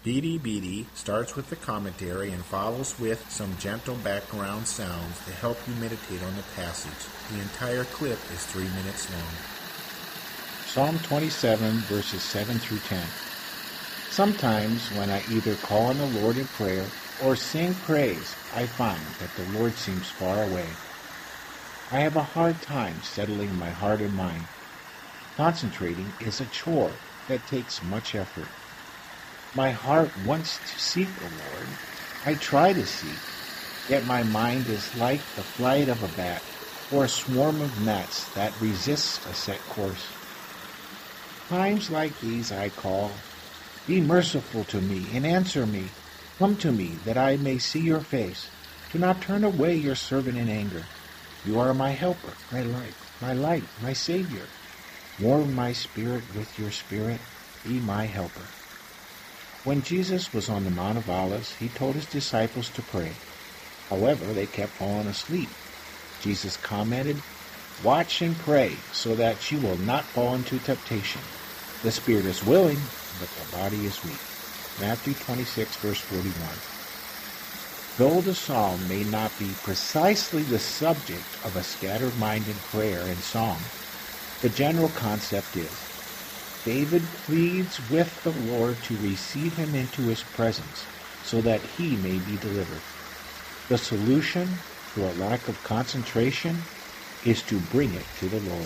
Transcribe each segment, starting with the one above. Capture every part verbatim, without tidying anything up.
Beady Beady starts with the commentary and follows with some gentle background sounds to help you meditate on the passage. The entire clip is three minutes long. Psalm twenty-seven, verses seven through ten. Sometimes when I either call on the Lord in prayer or sing praise, I find that the Lord seems far away. I have a hard time settling my heart and mind. Concentrating is a chore that takes much effort. My heart wants to seek the Lord. I try to seek, yet my mind is like the flight of a bat or a swarm of gnats that resists a set course. Times like these I call, "Be merciful to me and answer me. Come to me that I may see your face. Do not turn away your servant in anger. You are my helper, my light, my light, my Savior. Warm my spirit with your spirit. Be my helper." When Jesus was on the Mount of Olives, he told his disciples to pray. However, they kept falling asleep. Jesus commented, "Watch and pray so that you will not fall into temptation. The spirit is willing, but the body is weak." Matthew twenty-six, verse forty-one. Though the psalm may not be precisely the subject of a scattered mind in prayer and song, the general concept is, David pleads with the Lord to receive him into his presence so that he may be delivered. The solution to a lack of concentration is to bring it to the Lord.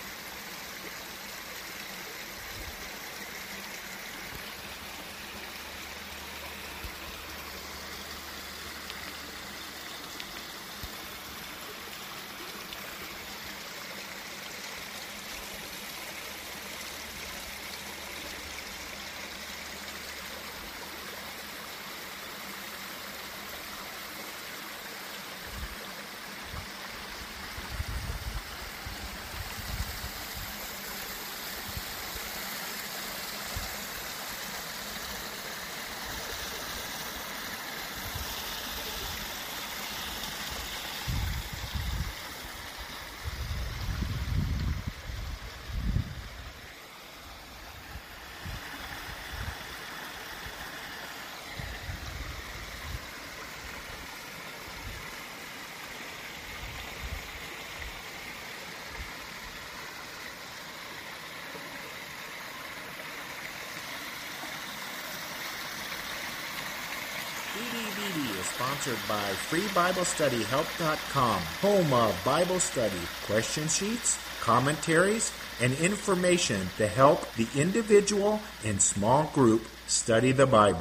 Beady Beady is sponsored by Free Bible Study Help dot com, home of Bible study, question sheets, commentaries, and information to help the individual and small group study the Bible.